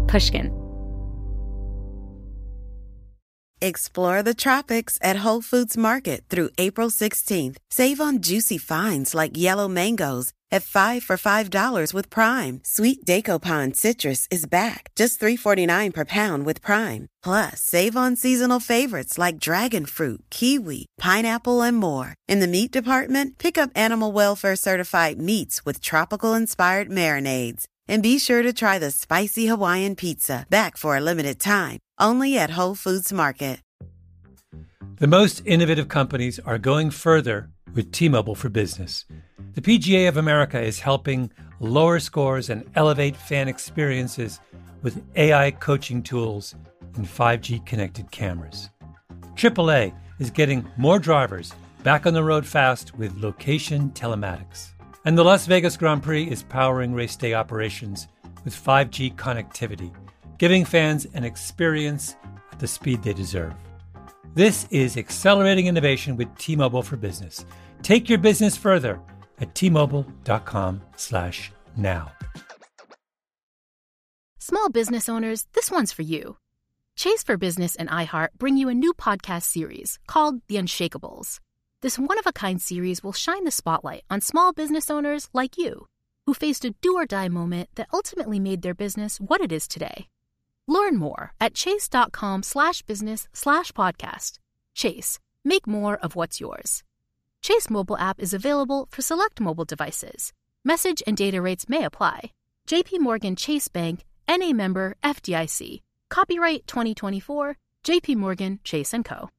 Pushkin. Explore the tropics at Whole Foods Market through April 16th. Save on juicy finds like yellow mangoes at 5 for $5 with Prime. Sweet Dacopan citrus is back, just $3.49 per pound with Prime. Plus, save on seasonal favorites like dragon fruit, kiwi, pineapple, and more. In the meat department, pick up animal welfare certified meats with tropical-inspired marinades. And be sure to try the spicy Hawaiian pizza, back for a limited time, only at Whole Foods Market. The most innovative companies are going further with T-Mobile for Business. The PGA of America is helping lower scores and elevate fan experiences with AI coaching tools and 5G connected cameras. AAA is getting more drivers back on the road fast with location telematics. And the Las Vegas Grand Prix is powering race day operations with 5G connectivity, giving fans an experience at the speed they deserve. This is accelerating innovation with T-Mobile for Business. Take your business further at T-Mobile.com/now. Small business owners, this one's for you. Chase for Business and iHeart bring you a new podcast series called The Unshakables. This one-of-a-kind series will shine the spotlight on small business owners like you, who faced a do-or-die moment that ultimately made their business what it is today. Learn more at chase.com/business/podcast. Chase, make more of what's yours. Chase mobile app is available for select mobile devices. Message and data rates may apply. JP Morgan Chase Bank, N.A. member FDIC. Copyright 2024, JP Morgan Chase & Co.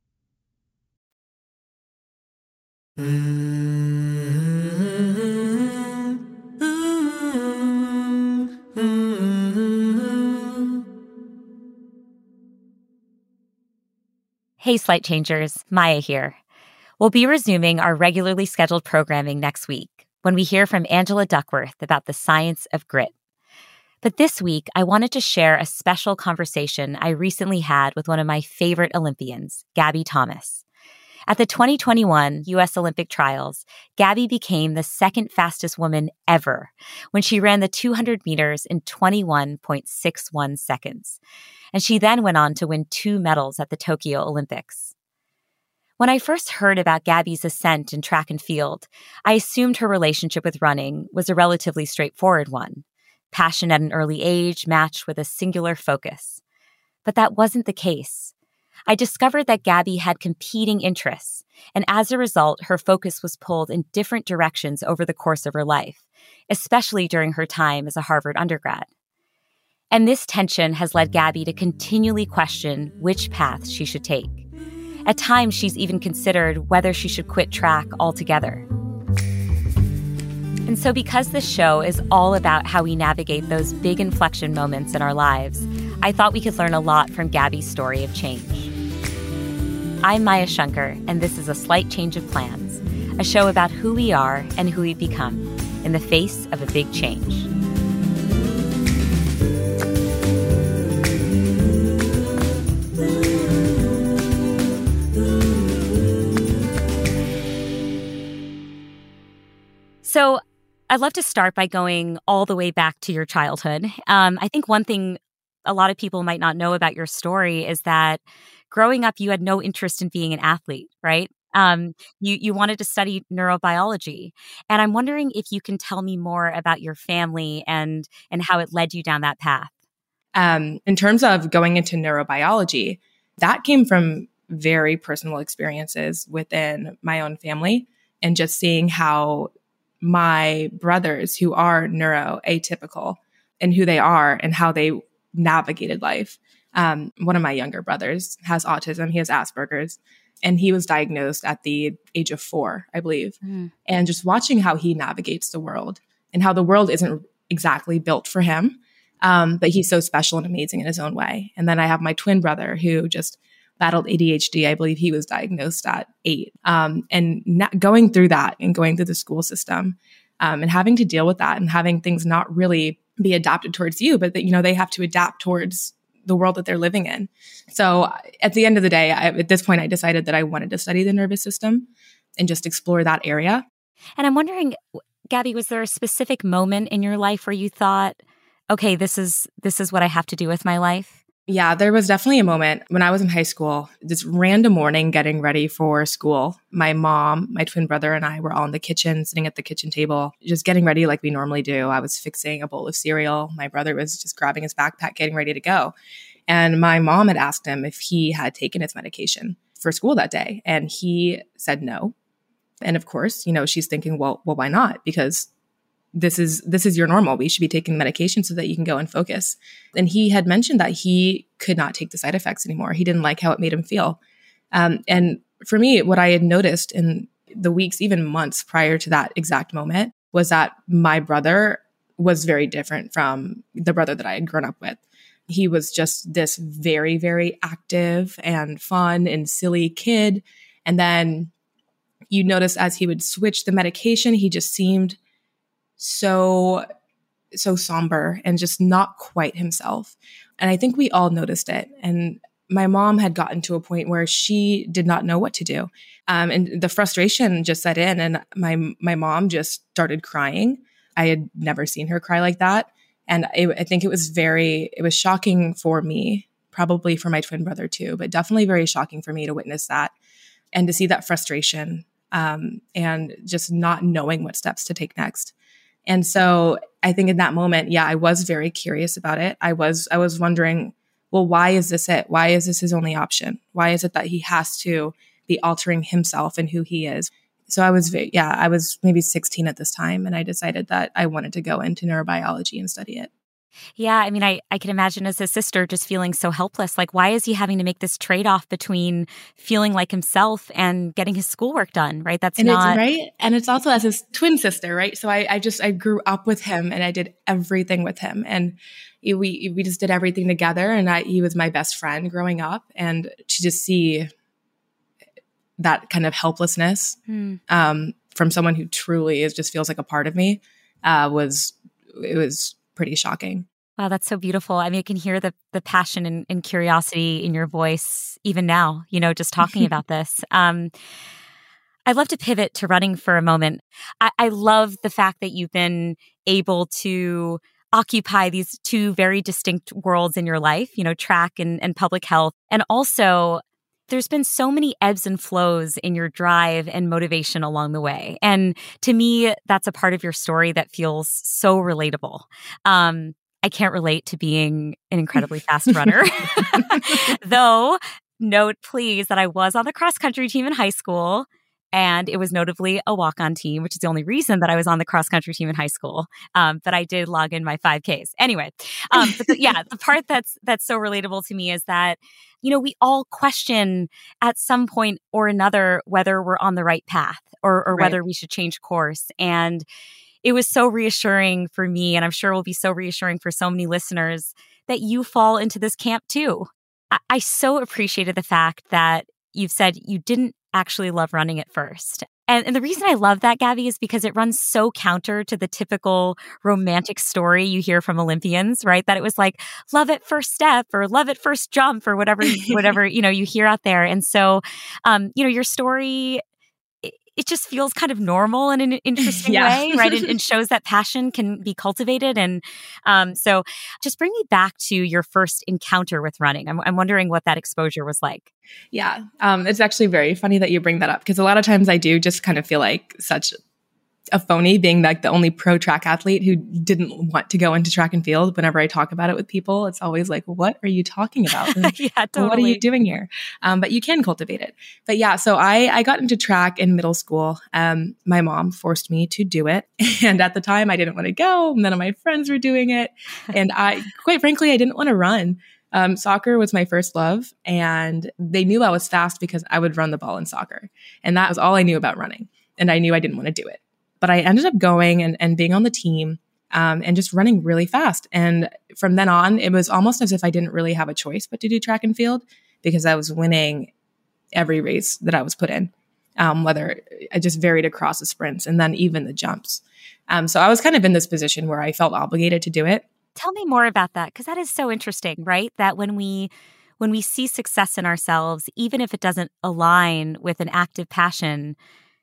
Hey, Slight Changers, Maya here. We'll be resuming our regularly scheduled programming next week when we hear from Angela Duckworth about the science of grit. But this week, I wanted to share a special conversation I recently had with one of my favorite Olympians, Gabby Thomas. At the 2021 U.S. Olympic trials, Gabby became the second fastest woman ever when she ran the 200 meters in 21.61 seconds. And she then went on to win 2 medals at the Tokyo Olympics. When I first heard about Gabby's ascent in track and field, I assumed her relationship with running was a relatively straightforward one. Passion at an early age matched with a singular focus. But that wasn't the case. I discovered that Gabby had competing interests, and as a result, her focus was pulled in different directions over the course of her life, especially during her time as a Harvard undergrad. And this tension has led Gabby to continually question which path she should take. At times, she's even considered whether she should quit track altogether. And so because this show is all about how we navigate those big inflection moments in our lives, I thought we could learn a lot from Gabby's story of change. I'm Maya Shankar, and this is A Slight Change of Plans, a show about who we are and who we become in the face of a big change. So I'd love to start by going all the way back to your childhood. I think one thing a lot of people might not know about your story is that growing up, you had no interest in being an athlete, right? You wanted to study neurobiology. And I'm wondering if you can tell me more about your family and how it led you down that path. In terms of going into neurobiology, that came from very personal experiences within my own family and just seeing how my brothers who are neuroatypical and who they are and how they navigated life. One of my younger brothers has autism. He has Asperger's, and he was diagnosed at the age of 4, I believe. And just watching how he navigates the world and how the world isn't exactly built for him, but he's so special and amazing in his own way. And then I have my twin brother who just battled ADHD. I believe he was diagnosed at 8. And going through that and going through the school system and having to deal with that and having things not really be adapted towards you, but that, they have to adapt towards the world that they're living in. So at the end of the day, at this point, I decided that I wanted to study the nervous system and just explore that area. And I'm wondering, Gabby, was there a specific moment in your life where you thought, okay, this is what I have to do with my life? Yeah, there was definitely a moment when I was in high school, this random morning getting ready for school. My mom, my twin brother, and I were all in the kitchen, sitting at the kitchen table, just getting ready like we normally do. I was fixing a bowl of cereal. My brother was just grabbing his backpack, getting ready to go. And my mom had asked him if he had taken his medication for school that day. And he said no. And of course, she's thinking, well, why not? Because this is your normal. We should be taking medication so that you can go and focus. And he had mentioned that he could not take the side effects anymore. He didn't like how it made him feel. And for me, what I had noticed in the weeks, even months prior to that exact moment, was that my brother was very different from the brother that I had grown up with. He was just this very, very active and fun and silly kid. And then you notice as he would switch the medication, he just seemed so somber and just not quite himself. And I think we all noticed it. And my mom had gotten to a point where she did not know what to do. And the frustration just set in, and my mom just started crying. I had never seen her cry like that. And I think it was shocking for me, probably for my twin brother too, but definitely very shocking for me to witness that and to see that frustration and just not knowing what steps to take next. And so I think in that moment, I was very curious about it. I was wondering, well, why is this it? Why is this his only option? Why is it that he has to be altering himself and who he is? So I was maybe 16 at this time, and I decided that I wanted to go into neurobiology and study it. Yeah, I mean, I can imagine as a sister just feeling so helpless. Like, why is he having to make this trade-off between feeling like himself and getting his schoolwork done, right? It's right. And it's also as his twin sister, right? So I grew up with him and I did everything with him. And we just did everything together. And he was my best friend growing up. And to just see that kind of helplessness from someone who truly just feels like a part of me was pretty shocking. Wow, that's so beautiful. I mean, I can hear the passion and curiosity in your voice even now, just talking about this. I'd love to pivot to running for a moment. I love the fact that you've been able to occupy these two very distinct worlds in your life, track and public health. And also, there's been so many ebbs and flows in your drive and motivation along the way. And to me, that's a part of your story that feels so relatable. I can't relate to being an incredibly fast runner. Though, note please that I was on the cross-country team in high school, and it was notably a walk-on team, which is the only reason that I was on the cross-country team in high school. But I did log in my 5Ks. Anyway, the part that's so relatable to me is that, we all question at some point or another whether we're on the right path or right, whether we should change course. And it was so reassuring for me, and I'm sure will be so reassuring for so many listeners, that you fall into this camp too. I so appreciated the fact that you've said you didn't actually love running at first. And the reason I love that, Gabby, is because it runs so counter to the typical romantic story you hear from Olympians, right? That it was like love at first step or love at first jump or whatever you hear out there. And so, your story, it just feels kind of normal in an interesting way, right? And shows that passion can be cultivated. And so just bring me back to your first encounter with running. I'm wondering what that exposure was like. Yeah, it's actually very funny that you bring that up, because a lot of times I do just kind of feel like such a phony being like the only pro track athlete who didn't want to go into track and field. Whenever I talk about it with people, it's always like, what are you talking about? Yeah, totally. What are you doing here? But you can cultivate it. But yeah, so I got into track in middle school. My mom forced me to do it. And at the time I didn't want to go. None of my friends were doing it. And quite frankly, I didn't want to run. Soccer was my first love, and they knew I was fast because I would run the ball in soccer. And that was all I knew about running. And I knew I didn't want to do it. But I ended up going and being on the team and just running really fast. And from then on, it was almost as if I didn't really have a choice but to do track and field, because I was winning every race that I was put in, whether I just varied across the sprints and then even the jumps. So I was kind of in this position where I felt obligated to do it. Tell me more about that, because that is so interesting, right? That when we see success in ourselves, even if it doesn't align with an active passion,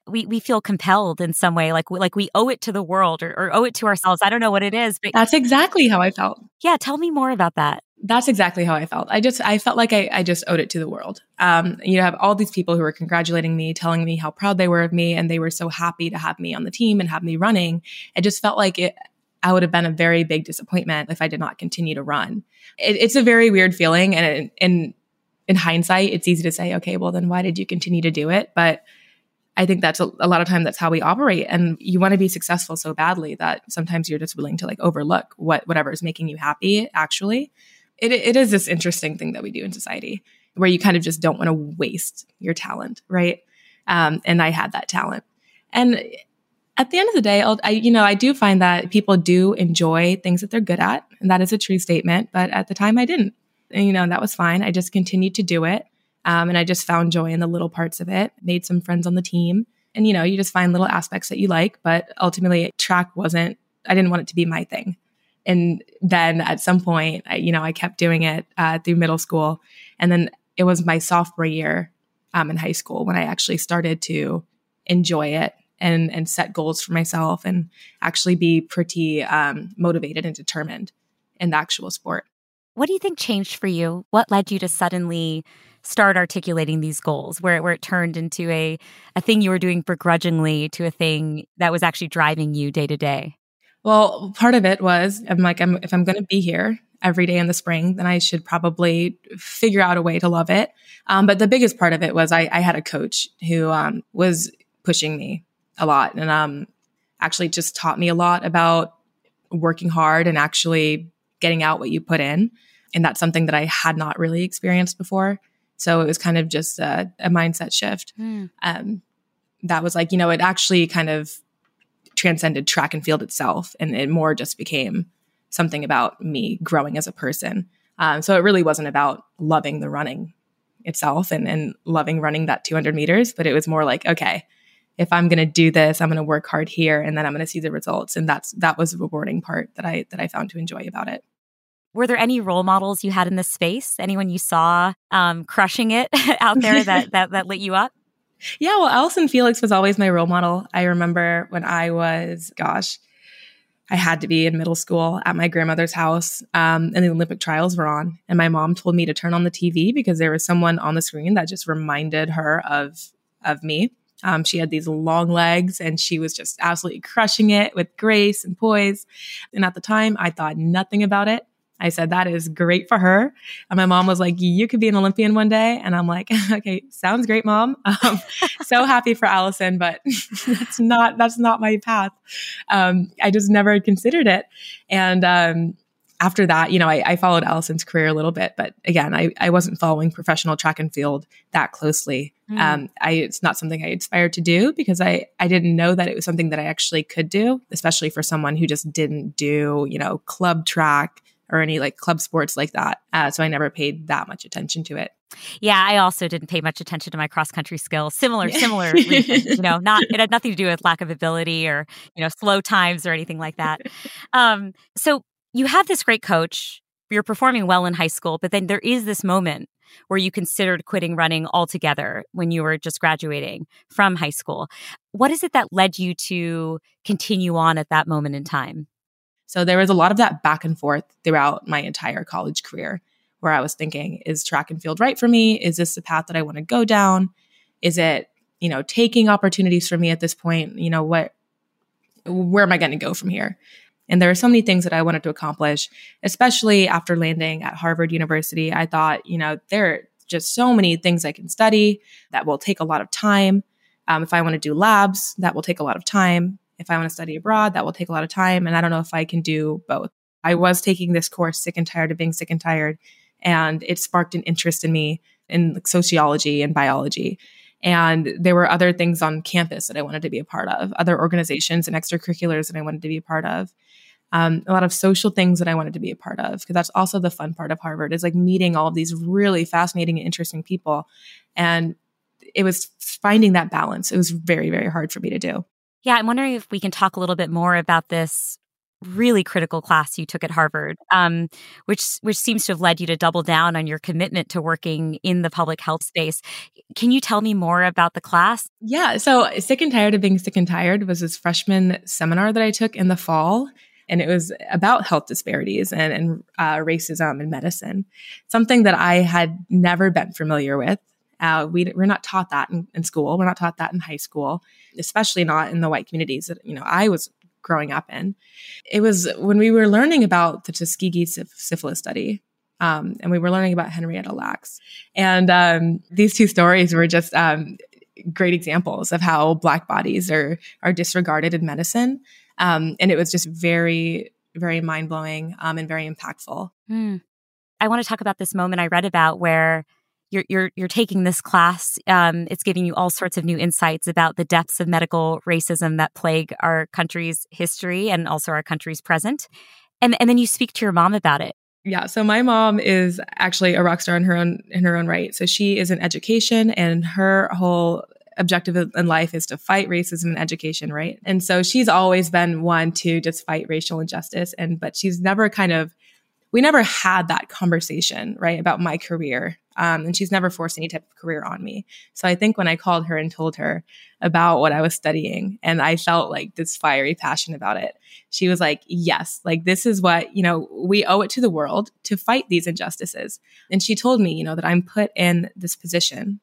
we feel compelled in some way, like we owe it to the world or owe it to ourselves. I don't know what it is, but That's exactly how I felt. yeah, tell me more about that. That's exactly how I felt. I felt like I just owed it to the world. You have all these people who were congratulating me, telling me how proud they were of me, and they were so happy to have me on the team and have me running. It just felt like I would have been a very big disappointment if I did not continue to run. It's a very weird feeling. And in hindsight, it's easy to say, okay, well, then why did you continue to do it? But I think that's a lot of time that's how we operate. And you want to be successful so badly that sometimes you're just willing to like overlook whatever is making you happy. Actually, it is this interesting thing that we do in society where you kind of just don't want to waste your talent. Right. And I had that talent. And at the end of the day, I do find that people do enjoy things that they're good at. And that is a true statement. But at the time I didn't, and that was fine. I just continued to do it. And I just found joy in the little parts of it, made some friends on the team. And, you just find little aspects that you like. But ultimately track I didn't want it to be my thing. And then at some point, I kept doing it through middle school. And then it was my sophomore year in high school when I actually started to enjoy it and set goals for myself and actually be pretty motivated and determined in the actual sport. What do you think changed for you? What led you to suddenly start articulating these goals where it turned into a thing you were doing begrudgingly to a thing that was actually driving you day to day? Well, part of it was if I'm going to be here every day in the spring, then I should probably figure out a way to love it. But the biggest part of it was I had a coach who was pushing me a lot and actually just taught me a lot about working hard and actually getting out what you put in. And that's something that I had not really experienced before. So it was kind of just a mindset shift. That was like, it actually kind of transcended track and field itself. And it more just became something about me growing as a person. So it really wasn't about loving the running itself and loving running that 200 meters, but it was more like, okay, if I'm going to do this, I'm going to work hard here and then I'm going to see the results. And that was the rewarding part that I found to enjoy about it. Were there any role models you had in this space? Anyone you saw crushing it out there that lit you up? Yeah, well, Allison Felix was always my role model. I remember when I was, I had to be in middle school at my grandmother's house and the Olympic trials were on. And my mom told me to turn on the TV because there was someone on the screen that just reminded her of me. She had these long legs and she was just absolutely crushing it with grace and poise. And at the time, I thought nothing about it. I said, that is great for her. And my mom was like, you could be an Olympian one day. And I'm like, okay, sounds great, Mom. So happy for Allison, but that's not my path. I just never considered it. And after that, I followed Allison's career a little bit, but again, I wasn't following professional track and field that closely. It's not something I aspired to do because I didn't know that it was something that I actually could do, especially for someone who just didn't do, club track or any like club sports like that. So I never paid that much attention to it. Yeah, I also didn't pay much attention to my cross-country skills. Similar reason, it had nothing to do with lack of ability or, slow times or anything like that. So you have this great coach, you're performing well in high school, but then there is this moment where you considered quitting running altogether when you were just graduating from high school. What is it that led you to continue on at that moment in time? So there was a lot of that back and forth throughout my entire college career where I was thinking, is track and field right for me? Is this the path that I want to go down? Is it, taking opportunities for me at this point? Where am I going to go from here? And there are so many things that I wanted to accomplish, especially after landing at Harvard University. I thought, there are just so many things I can study that will take a lot of time. If I want to do labs, that will take a lot of time. If I want to study abroad, that will take a lot of time. And I don't know if I can do both. I was taking this course, Sick and Tired of Being Sick and Tired, and it sparked an interest in me in sociology and biology. And there were other things on campus that I wanted to be a part of, other organizations and extracurriculars that I wanted to be a part of. A lot of social things that I wanted to be a part of, because that's also the fun part of Harvard is like meeting all of these really fascinating and interesting people. And it was finding that balance. It was very, very hard for me to do. Yeah, I'm wondering if we can talk a little bit more about this really critical class you took at Harvard, which seems to have led you to double down on your commitment to working in the public health space. Can you tell me more about the class? Yeah. So Sick and Tired of Being Sick and Tired was this freshman seminar that I took in the fall. And it was about health disparities and racism in medicine, something that I had never been familiar with. We're not taught that in school. We're not taught that in high school, especially not in the white communities that I was growing up in. It was when we were learning about the Tuskegee syphilis study, and we were learning about Henrietta Lacks. And these two stories were just great examples of how Black bodies are disregarded in medicine. And it was just very, very mind-blowing and very impactful. I want to talk about this moment I read about where you're taking this class. It's giving you all sorts of new insights about the depths of medical racism that plague our country's history and also our country's present. And then you speak to your mom about it. Yeah. So my mom is actually a rock star in her own right. So she is in education, and her whole objective in life is to fight racism in education, right? And so she's always been one to just fight racial injustice. But she's never we never had that conversation, right, about my career. And she's never forced any type of career on me. So I think when I called her and told her about what I was studying, and I felt like this fiery passion about it, she was like, yes, like this is what, we owe it to the world to fight these injustices. And she told me, that I'm put in this position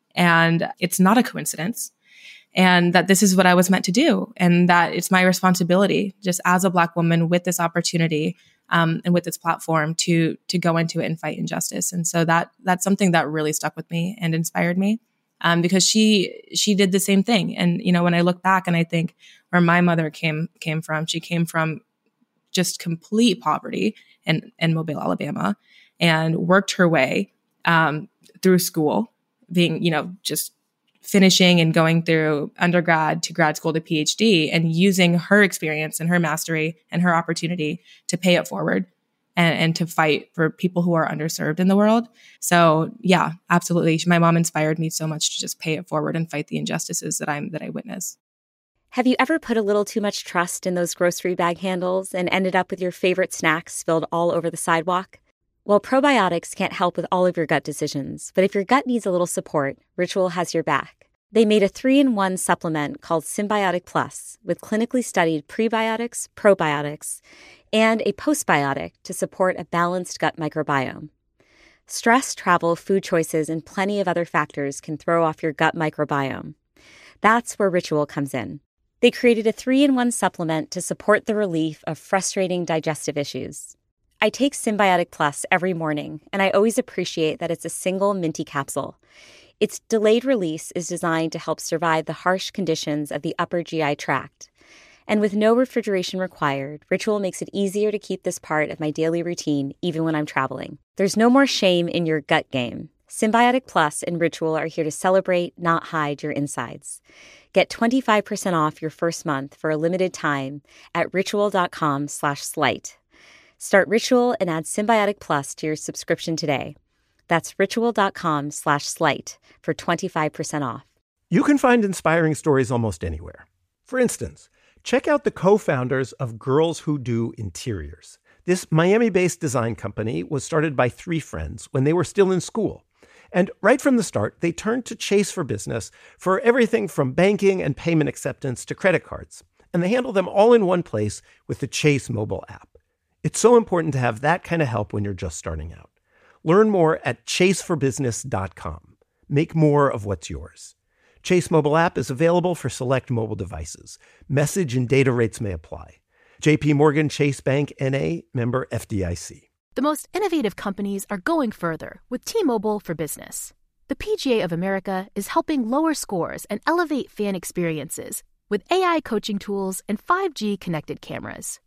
and it's not a coincidence, and that this is what I was meant to do, and that it's my responsibility just as a Black woman with this opportunity and with this platform to go into it and fight injustice. And so that's something that really stuck with me and inspired me because she did the same thing. And, when I look back and I think where my mother came from, she came from just complete poverty in Mobile, Alabama, and worked her way through school, being, just finishing and going through undergrad to grad school to PhD, and using her experience and her mastery and her opportunity to pay it forward and to fight for people who are underserved in the world. So yeah, absolutely. My mom inspired me so much to just pay it forward and fight the injustices that I witness. Have you ever put a little too much trust in those grocery bag handles and ended up with your favorite snacks spilled all over the sidewalk? Well, probiotics can't help with all of your gut decisions, but if your gut needs a little support, Ritual has your back. They made a 3-in-1 supplement called Symbiotic Plus with clinically studied prebiotics, probiotics, and a postbiotic to support a balanced gut microbiome. Stress, travel, food choices, and plenty of other factors can throw off your gut microbiome. That's where Ritual comes in. They created a 3-in-1 supplement to support the relief of frustrating digestive issues. I take Symbiotic Plus every morning, and I always appreciate that it's a single minty capsule. Its delayed release is designed to help survive the harsh conditions of the upper GI tract. And with no refrigeration required, Ritual makes it easier to keep this part of my daily routine even when I'm traveling. There's no more shame in your gut game. Symbiotic Plus and Ritual are here to celebrate, not hide your insides. Get 25% off your first month for a limited time at ritual.com/slight. Start Ritual and add Symbiotic Plus to your subscription today. That's ritual.com/slight for 25% off. You can find inspiring stories almost anywhere. For instance, check out the co-founders of Girls Who Do Interiors. This Miami-based design company was started by 3 friends when they were still in school. And right from the start, they turned to Chase for Business for everything from banking and payment acceptance to credit cards. And they handle them all in one place with the Chase mobile app. It's so important to have that kind of help when you're just starting out. Learn more at chaseforbusiness.com. Make more of what's yours. Chase mobile app is available for select mobile devices. Message and data rates may apply. JP Morgan Chase Bank N.A., member FDIC. The most innovative companies are going further with T-Mobile for Business. The PGA of America is helping lower scores and elevate fan experiences with AI coaching tools and 5G connected cameras.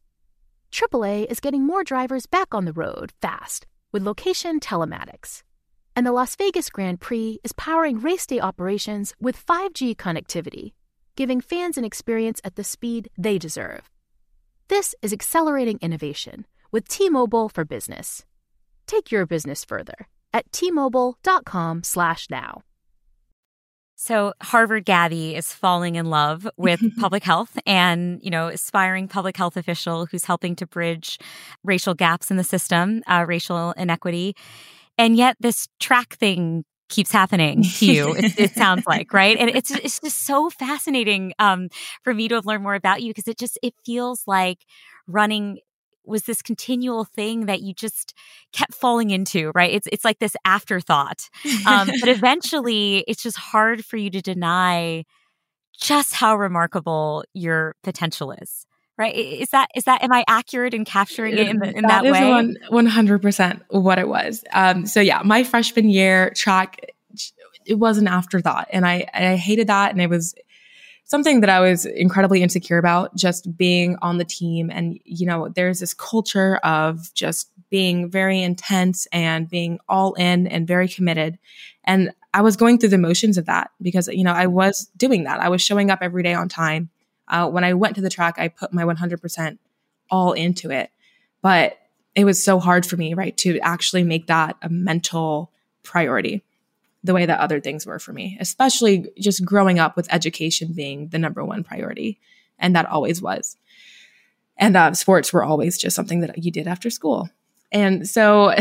AAA is getting more drivers back on the road fast with location telematics. And the Las Vegas Grand Prix is powering race day operations with 5G connectivity, giving fans an experience at the speed they deserve. This is accelerating innovation with T-Mobile for Business. Take your business further at T-Mobile.com/now. So Harvard Gabby is falling in love with public health and, aspiring public health official who's helping to bridge racial gaps in the system, racial inequity. And yet this track thing keeps happening to you, it sounds like, right? And it's just so fascinating for me to have learned more about you, because it feels like running was this continual thing that you just kept falling into, right? It's like this afterthought. But eventually it's just hard for you to deny just how remarkable your potential is, right? Is that, am I accurate in capturing it in that way? That is 100% what it was. So yeah, my freshman year track, it was an afterthought, and I hated that. And it was something that I was incredibly insecure about, just being on the team. And, there's this culture of just being very intense and being all in and very committed. And I was going through the motions of that because, I was doing that. I was showing up every day on time. When I went to the track, I put my 100% all into it. But it was so hard for me, right, to actually make that a mental priority the way that other things were for me, especially just growing up with education being the number one priority. And that always was. And sports were always just something that you did after school. And so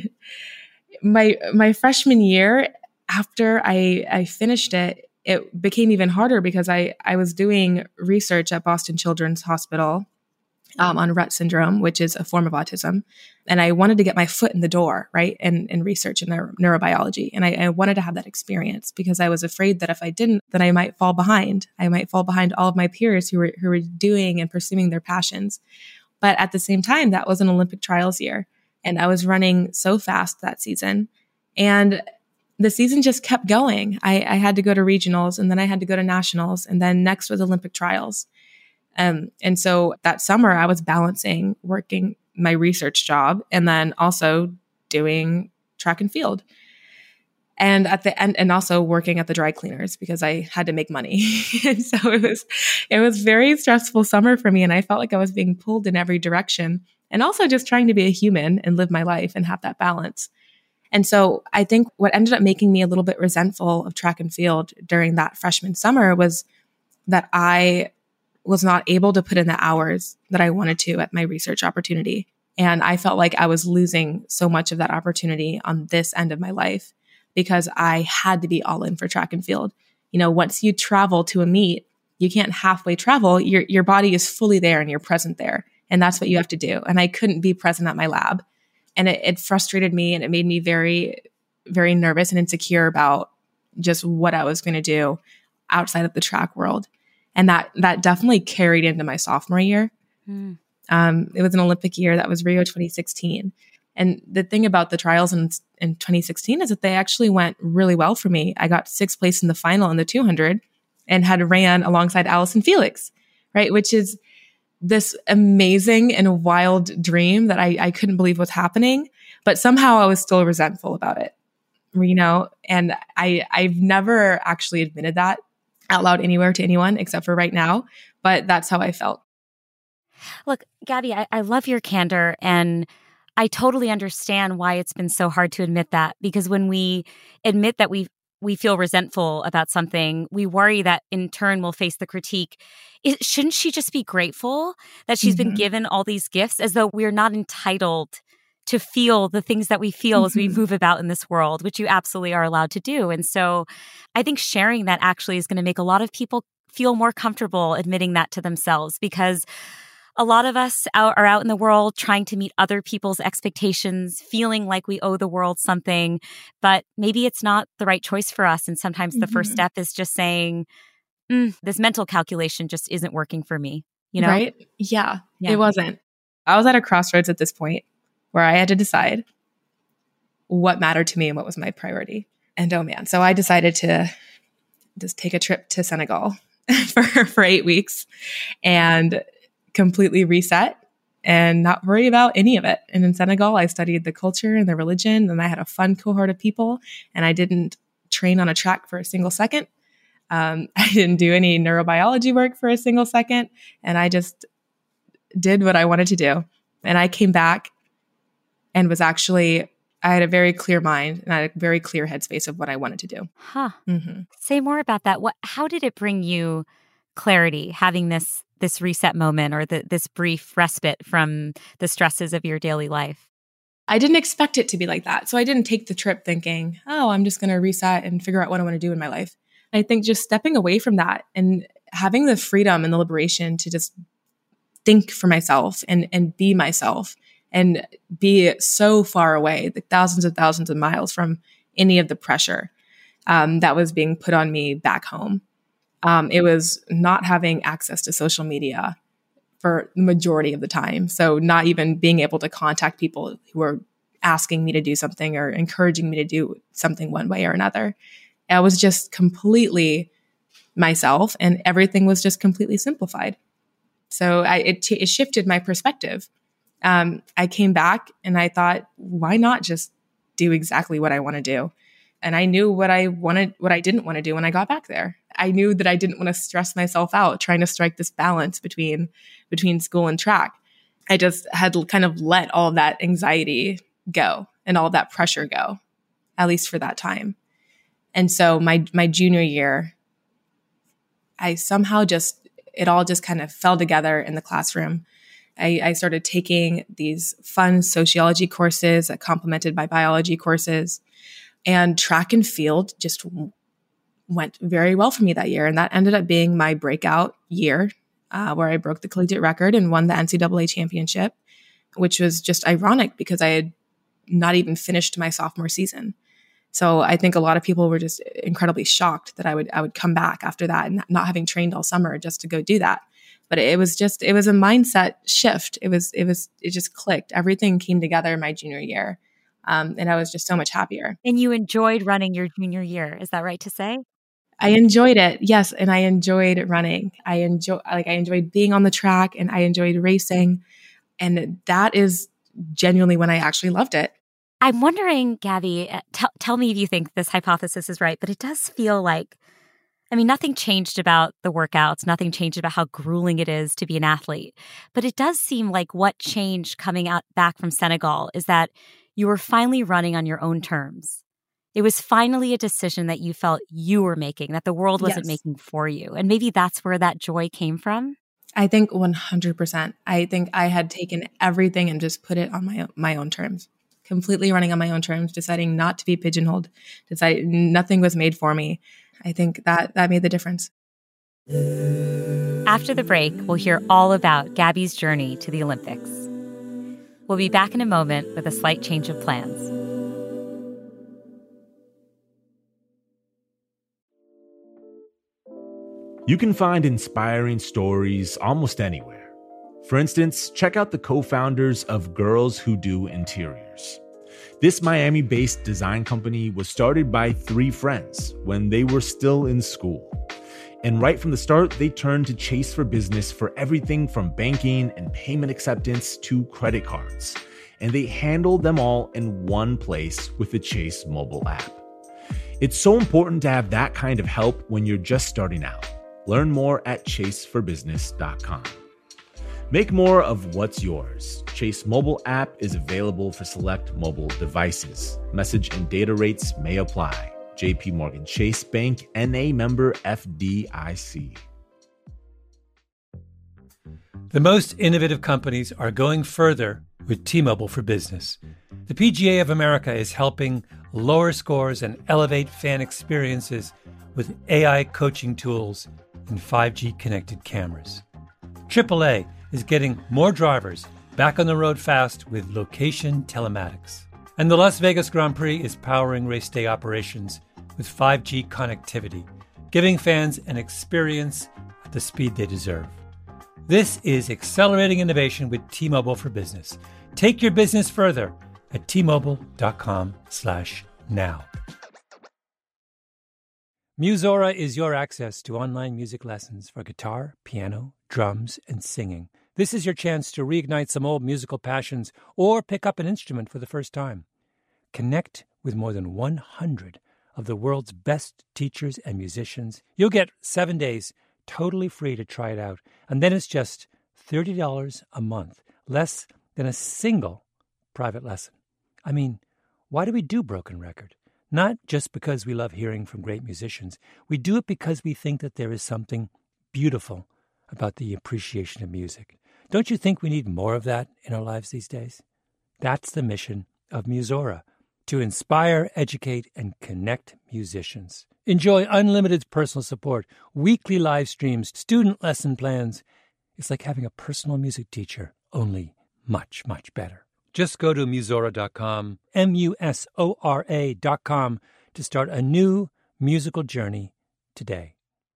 my freshman year, after I finished it, it became even harder because I was doing research at Boston Children's Hospital on Rett syndrome, which is a form of autism. And I wanted to get my foot in the door, right, in research in neurobiology. And I wanted to have that experience because I was afraid that if I didn't, then I might fall behind. I might fall behind all of my peers who were doing and pursuing their passions. But at the same time, that was an Olympic trials year. And I was running so fast that season. And the season just kept going. I had to go to regionals, and then I had to go to nationals, and then next was Olympic trials. And so that summer I was balancing working my research job and then also doing track and field. And at the end, and also working at the dry cleaners because I had to make money. And so it was very stressful summer for me. And I felt like I was being pulled in every direction, and also just trying to be a human and live my life and have that balance. And so I think what ended up making me a little bit resentful of track and field during that freshman summer was that I was not able to put in the hours that I wanted to at my research opportunity. And I felt like I was losing so much of that opportunity on this end of my life because I had to be all in for track and field. Once you travel to a meet, you can't halfway travel. Your body is fully there and you're present there. And that's what you have to do. And I couldn't be present at my lab. And it frustrated me, and it made me very, very nervous and insecure about just what I was going to do outside of the track world. And that definitely carried into my sophomore year. It was an Olympic year. That was Rio 2016. And the thing about the trials in 2016 is that they actually went really well for me. I got 6th place in the final in the 200 and had ran alongside Allison Felix, right? Which is this amazing and wild dream that I couldn't believe was happening. But somehow I was still resentful about it, and I've never actually admitted that out loud anywhere to anyone except for right now. But that's how I felt. Look, Gabby, I love your candor, and I totally understand why it's been so hard to admit that, because when we admit that we feel resentful about something, we worry that in turn we'll face the critique. Shouldn't she just be grateful that she's been given all these gifts, as though we're not entitled to feel the things that we feel as we move about in this world, which you absolutely are allowed to do. And so I think sharing that actually is going to make a lot of people feel more comfortable admitting that to themselves, because a lot of us are out in the world trying to meet other people's expectations, feeling like we owe the world something, but maybe it's not the right choice for us. And sometimes the first step is just saying, this mental calculation just isn't working for me, Right? Yeah, it wasn't. I was at a crossroads at this point where I had to decide what mattered to me and what was my priority. And oh man, so I decided to just take a trip to Senegal for 8 weeks and completely reset and not worry about any of it. And in Senegal, I studied the culture and the religion, and I had a fun cohort of people, and I didn't train on a track for a single second. I didn't do any neurobiology work for a single second, and I just did what I wanted to do. And I came back and was actually I had a very clear mind and I had a very clear headspace of what I wanted to do. Huh. Mm-hmm. Say more about that. How did it bring you clarity, having this reset moment or this brief respite from the stresses of your daily life? I didn't expect it to be like that. So I didn't take the trip thinking, oh, I'm just going to reset and figure out what I want to do in my life. I think just stepping away from that and having the freedom and the liberation to just think for myself and be myself and be so far away, like thousands of miles from any of the pressure that was being put on me back home. It was not having access to social media for the majority of the time. So not even being able to contact people who were asking me to do something or encouraging me to do something one way or another. I was just completely myself and everything was just completely simplified. So it shifted my perspective. I came back and I thought, why not just do exactly what I want to do? And I knew what I didn't want to do when I got back there. I knew that I didn't want to stress myself out trying to strike this balance between school and track. I just had kind of let all that anxiety go and all that pressure go, at least for that time. And so my junior year, I somehow it all just kind of fell together in the classroom. I started taking these fun sociology courses that complemented my biology courses. And track and field just went very well for me that year. And that ended up being my breakout year where I broke the collegiate record and won the NCAA championship, which was just ironic because I had not even finished my sophomore season. So I think a lot of people were just incredibly shocked that I would come back after that and not having trained all summer just to go do that. But it was a mindset shift. It just clicked. Everything came together my junior year. And I was just so much happier. And you enjoyed running your junior year. Is that right to say? I enjoyed it. Yes. And I enjoyed running. I enjoyed being on the track and I enjoyed racing. And that is genuinely when I actually loved it. I'm wondering, Gabby, tell me if you think this hypothesis is right, but it does feel like, nothing changed about the workouts, nothing changed about how grueling it is to be an athlete. But it does seem like what changed coming back from Senegal is that you were finally running on your own terms. It was finally a decision that you felt you were making, that the world wasn't making for you. And maybe that's where that joy came from. I think 100%. I think I had taken everything and just put it on my own terms, completely running on my own terms, deciding not to be pigeonholed, deciding nothing was made for me. I think that made the difference. After the break, we'll hear all about Gabby's journey to the Olympics. We'll be back in a moment with a slight change of plans. You can find inspiring stories almost anywhere. For instance, check out the co-founders of Girls Who Do Interiors. This Miami-based design company was started by 3 friends when they were still in school. And right from the start, they turned to Chase for Business for everything from banking and payment acceptance to credit cards. And they handled them all in one place with the Chase mobile app. It's so important to have that kind of help when you're just starting out. Learn more at chaseforbusiness.com. Make more of what's yours. Chase mobile app is available for select mobile devices. Message and data rates may apply. JP Morgan Chase Bank, N.A. member FDIC. The most innovative companies are going further with T-Mobile for Business. The PGA of America is helping lower scores and elevate fan experiences with AI coaching tools and 5G connected cameras. AAA is getting more drivers back on the road fast with location telematics. And the Las Vegas Grand Prix is powering race day operations with 5G connectivity, giving fans an experience at the speed they deserve. This is accelerating innovation with T-Mobile for Business. Take your business further at T-Mobile.com/now. Musora is your access to online music lessons for guitar, piano, drums, and singing. This is your chance to reignite some old musical passions or pick up an instrument for the first time. Connect with more than 100 of the world's best teachers and musicians. You'll get 7 days totally free to try it out. And then it's just $30 a month, less than a single private lesson. Why do we do Broken Record? Not just because we love hearing from great musicians. We do it because we think that there is something beautiful about the appreciation of music. Don't you think we need more of that in our lives these days? That's the mission of Musora, to inspire, educate, and connect musicians. Enjoy unlimited personal support, weekly live streams, student lesson plans. It's like having a personal music teacher, only much, much better. Just go to Musora.com, Musora.com, to start a new musical journey today.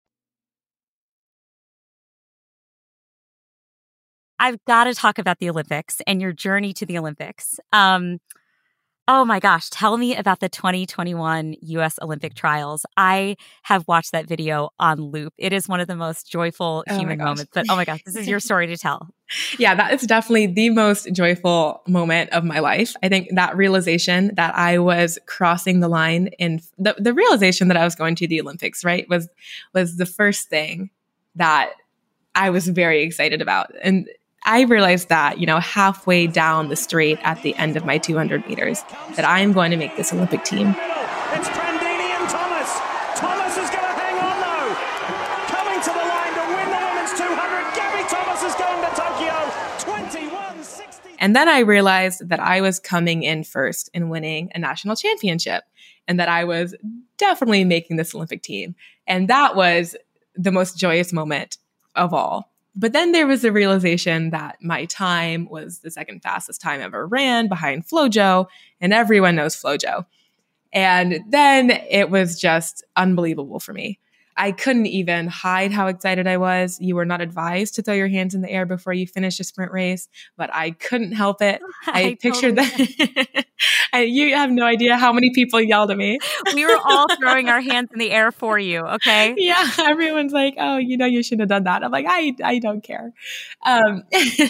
I've got to talk about the Olympics and your journey to the Olympics. Oh my gosh, tell me about the 2021 U.S. Olympic trials. I have watched that video on loop. It is one of the most joyful human moments. But oh my gosh, this is your story to tell. Yeah, that is definitely the most joyful moment of my life. I think that realization that I was crossing the line in the realization that I was going to the Olympics, right, was the first thing that I was very excited about. And I realized that, halfway down the straight at the end of my 200 meters, that I am going to make this Olympic team. It's Prandini and Thomas. Thomas is going to hang on though. Coming to the line to win the women's 200. Gabby Thomas is going to Tokyo. 21:60. And then I realized that I was coming in first in winning a national championship, and that I was definitely making this Olympic team. And that was the most joyous moment of all. But then there was the realization that my time was the second fastest time ever ran, behind FloJo, and everyone knows FloJo. And then it was just unbelievable for me. I couldn't even hide how excited I was. You were not advised to throw your hands in the air before you finish a sprint race, but I couldn't help it. I pictured that. You have no idea how many people yelled at me. We were all throwing our hands in the air for you, okay? Yeah, everyone's like, oh, you shouldn't have done that. I'm like, I don't care. And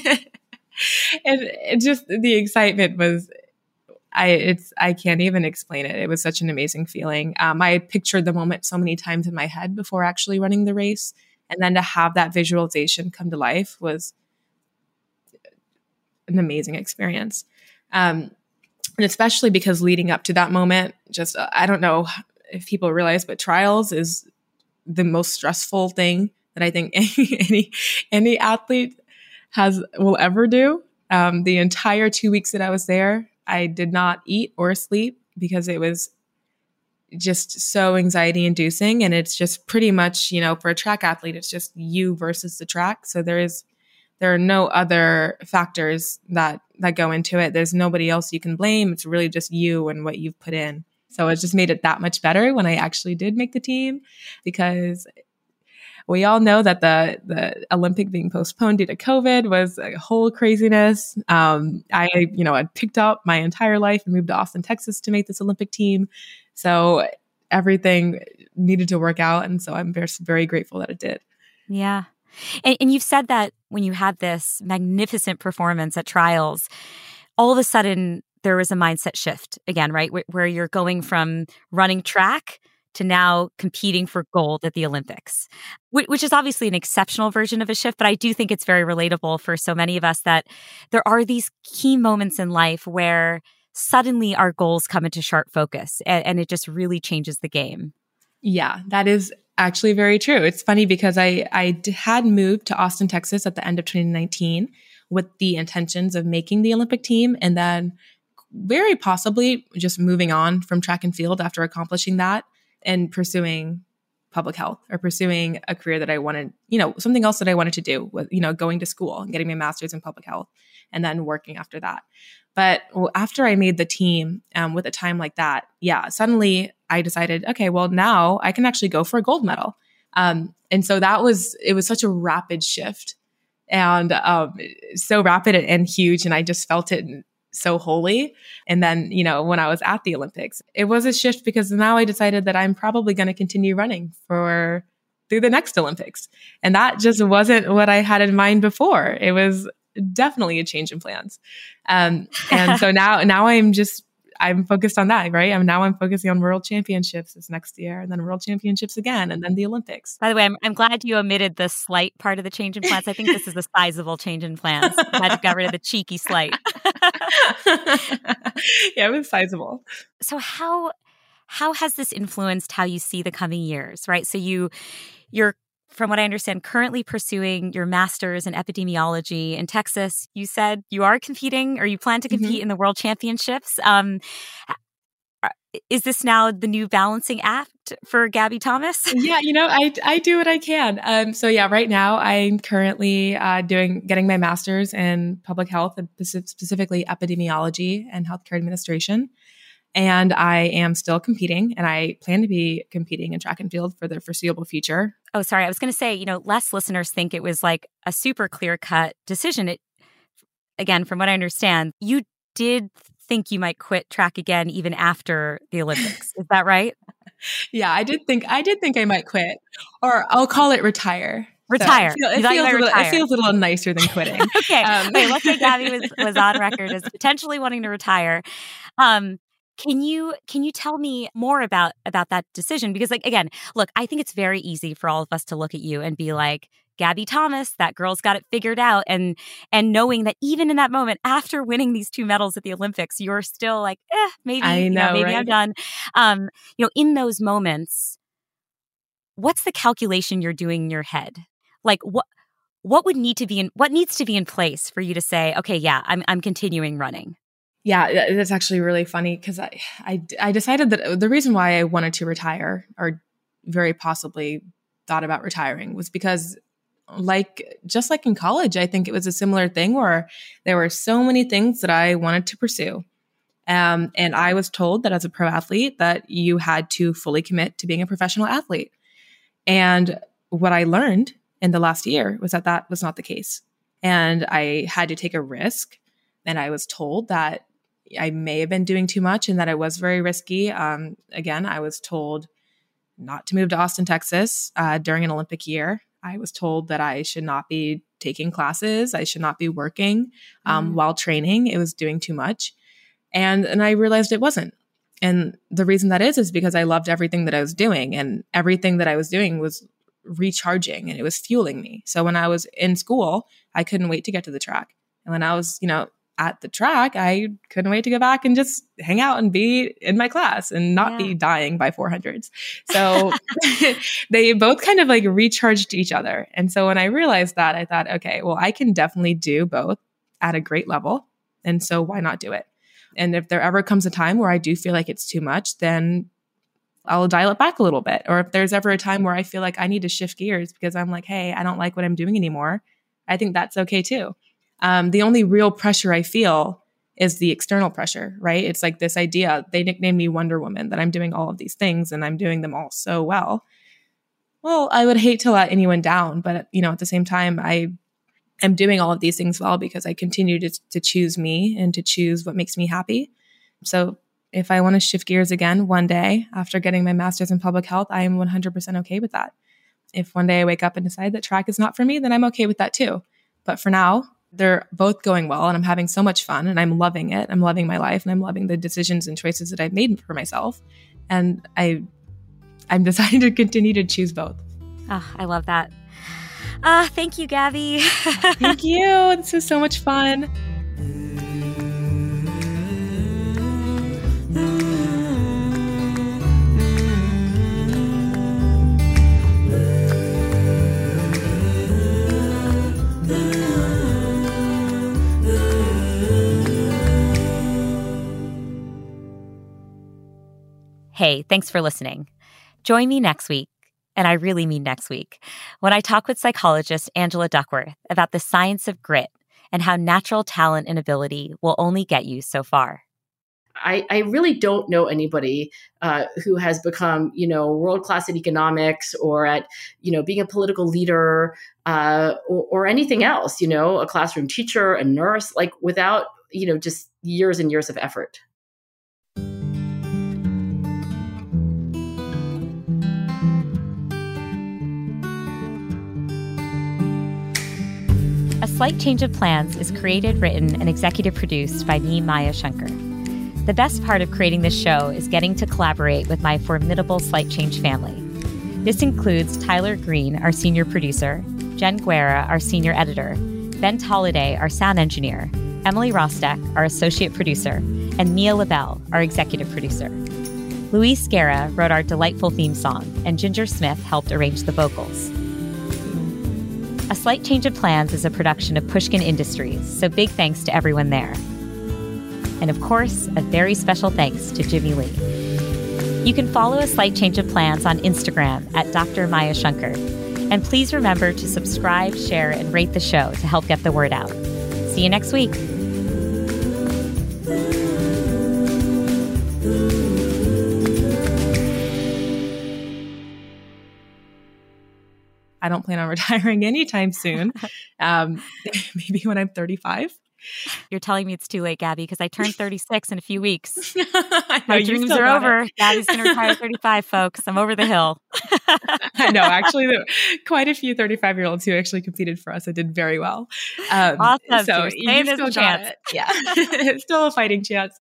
just the excitement was, I can't even explain it. It was such an amazing feeling. I pictured the moment so many times in my head before actually running the race. And then to have that visualization come to life was an amazing experience. And especially because leading up to that moment, just, I don't know if people realize, but trials is the most stressful thing that I think any athlete will ever do. The entire 2 weeks that I was there, I did not eat or sleep because it was just so anxiety inducing. And it's just pretty much, for a track athlete, it's just you versus the track. So there are no other factors that go into it. There's nobody else you can blame. It's really just you and what you've put in. So it just made it that much better when I actually did make the team, because we all know that the Olympic being postponed due to COVID was a whole craziness. I picked up my entire life and moved to Austin, Texas to make this Olympic team. So everything needed to work out. And so I'm very, very grateful that it did. Yeah. And you've said that when you had this magnificent performance at trials, all of a sudden there was a mindset shift again, right? Where you're going from running track to now competing for gold at the Olympics, which is obviously an exceptional version of a shift. But I do think it's very relatable for so many of us that there are these key moments in life where suddenly our goals come into sharp focus and it just really changes the game. Yeah, that is actually very true. It's funny because I had moved to Austin, Texas at the end of 2019 with the intentions of making the Olympic team, and then very possibly just moving on from track and field after accomplishing that and pursuing public health or pursuing a career that I wanted, something else that I wanted to do with, going to school and getting my master's in public health and then working after that. But after I made the team with a time like that, suddenly I decided, okay, well, now I can actually go for a gold medal. And so it was such a rapid shift and so rapid and huge. And I just felt it so wholly. And then, when I was at the Olympics, it was a shift because now I decided that I'm probably going to continue running through the next Olympics. And that just wasn't what I had in mind before. It was definitely a change in plans. And so now I'm focused on that, right? I'm focusing on World Championships this next year, and then World Championships again, and then the Olympics. By the way, I'm glad you omitted the slight part of the change in plans. I think this is a sizable change in plans. I had to get rid of the cheeky slight. Yeah, it was sizable. So how has this influenced how you see the coming years, right? So you're, from what I understand, currently pursuing your master's in epidemiology in Texas. You said you are competing, or you plan to compete in the World Championships. Is this now the new balancing act for Gabby Thomas? Yeah, I do what I can. So yeah, right now I'm currently getting my master's in public health, and specifically epidemiology and healthcare administration. And I am still competing, and I plan to be competing in track and field for the foreseeable future. Oh, sorry. I was going to say, less listeners think it was like a super clear-cut decision. Again, from what I understand, you did think you might quit track again even after the Olympics. Is that right? Yeah, I did think I might quit, or I'll call it retire. Retire. So it feels a little nicer than quitting. Okay. Let's say Gabby was on record as potentially wanting to retire. Can you tell me more about that decision? Because again, look, I think it's very easy for all of us to look at you and be like, Gabby Thomas, that girl's got it figured out. And knowing that even in that moment, after winning these 2 medals at the Olympics, you're still like, maybe, maybe right? I'm done. In those moments, what's the calculation you're doing in your head? Like what needs to be in place for you to say, okay, yeah, I'm continuing running? Yeah, that's actually really funny, because I decided that the reason why I wanted to retire, or very possibly thought about retiring, was because just like in college, I think it was a similar thing where there were so many things that I wanted to pursue. And I was told that as a pro athlete that you had to fully commit to being a professional athlete. And what I learned in the last year was that was not the case. And I had to take a risk. And I was told that I may have been doing too much and that it was very risky. Again, I was told not to move to Austin, Texas during an Olympic year. I was told that I should not be taking classes. I should not be working while training. It was doing too much. And I realized it wasn't. And the reason that is because I loved everything that I was doing, and everything that I was doing was recharging and it was fueling me. So when I was in school, I couldn't wait to get to the track. And when I was, at the track, I couldn't wait to go back and just hang out and be in my class and not be dying by 400s. So they both kind of like recharged each other. And so when I realized that, I thought, okay, well, I can definitely do both at a great level. And so why not do it? And if there ever comes a time where I do feel like it's too much, then I'll dial it back a little bit. Or if there's ever a time where I feel like I need to shift gears because I'm like, hey, I don't like what I'm doing anymore, I think that's okay too. The only real pressure I feel is the external pressure, right? It's like this idea, they nicknamed me Wonder Woman, that I'm doing all of these things and I'm doing them all so well. Well, I would hate to let anyone down, but at the same time, I am doing all of these things well because I continue to choose me and to choose what makes me happy. So if I want to shift gears again one day after getting my master's in public health, I am 100% okay with that. If one day I wake up and decide that track is not for me, then I'm okay with that too. But for now, they're both going well and I'm having so much fun and I'm loving it. I'm loving my life and I'm loving the decisions and choices that I've made for myself. And I'm deciding to continue to choose both. Oh, I love that. Thank you, Gabby. Thank you. This was so much fun. Hey, thanks for listening. Join me next week, and I really mean next week, when I talk with psychologist Angela Duckworth about the science of grit and how natural talent and ability will only get you so far. I really don't know anybody who has become, world-class at economics or at, being a political leader or anything else, a classroom teacher, a nurse, like without, just years and years of effort. A Slight Change of Plans is created, written, and executive produced by me, Maya Shankar. The best part of creating this show is getting to collaborate with my formidable Slight Change family. This includes Tyler Green, our senior producer, Jen Guerra, our senior editor, Ben Tolliday, our sound engineer, Emily Rostek, our associate producer, and Mia LaBelle, our executive producer. Luis Guerra wrote our delightful theme song, and Ginger Smith helped arrange the vocals. A Slight Change of Plans is a production of Pushkin Industries, so big thanks to everyone there. And of course, a very special thanks to Jimmy Lee. You can follow A Slight Change of Plans on Instagram at Dr. Maya Shankar. And please remember to subscribe, share, and rate the show to help get the word out. See you next week. I don't plan on retiring anytime soon. Maybe when I'm 35. You're telling me it's too late, Gabby, because I turned 36 in a few weeks. My dreams are over. Gabby's going to retire at 35, folks. I'm over the hill. I know. Actually, there were quite a few 35-year-olds who actually competed for us and did very well. Awesome. So you still got it. Yeah. It's still a fighting chance.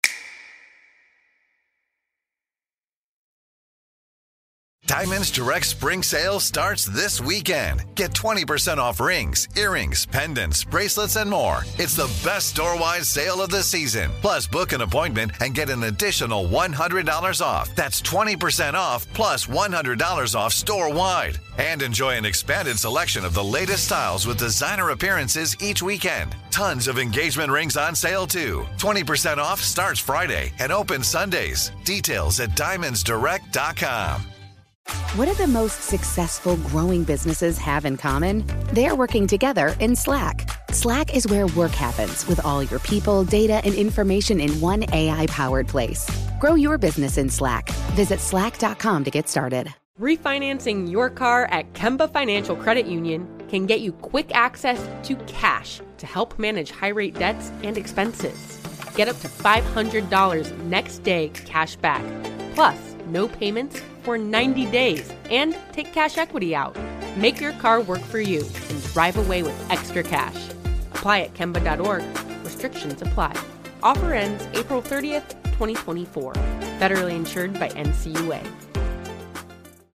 Diamonds Direct Spring Sale starts this weekend. Get 20% off rings, earrings, pendants, bracelets, and more. It's the best store-wide sale of the season. Plus, book an appointment and get an additional $100 off. That's 20% off plus $100 off store-wide. And enjoy an expanded selection of the latest styles with designer appearances each weekend. Tons of engagement rings on sale, too. 20% off starts Friday and opens Sundays. Details at diamondsdirect.com. What do the most successful growing businesses have in common? They're working together in Slack. Slack is where work happens with all your people, data, and information in one AI-powered place. Grow your business in Slack. Visit slack.com to get started. Refinancing your car at Kemba Financial Credit Union can get you quick access to cash to help manage high-rate debts and expenses. Get up to $500 next day cash back. Plus, no payments for 90 days, and take cash equity out. Make your car work for you and drive away with extra cash. Apply at Kemba.org. Restrictions apply. Offer ends April 30th, 2024. Federally insured by NCUA.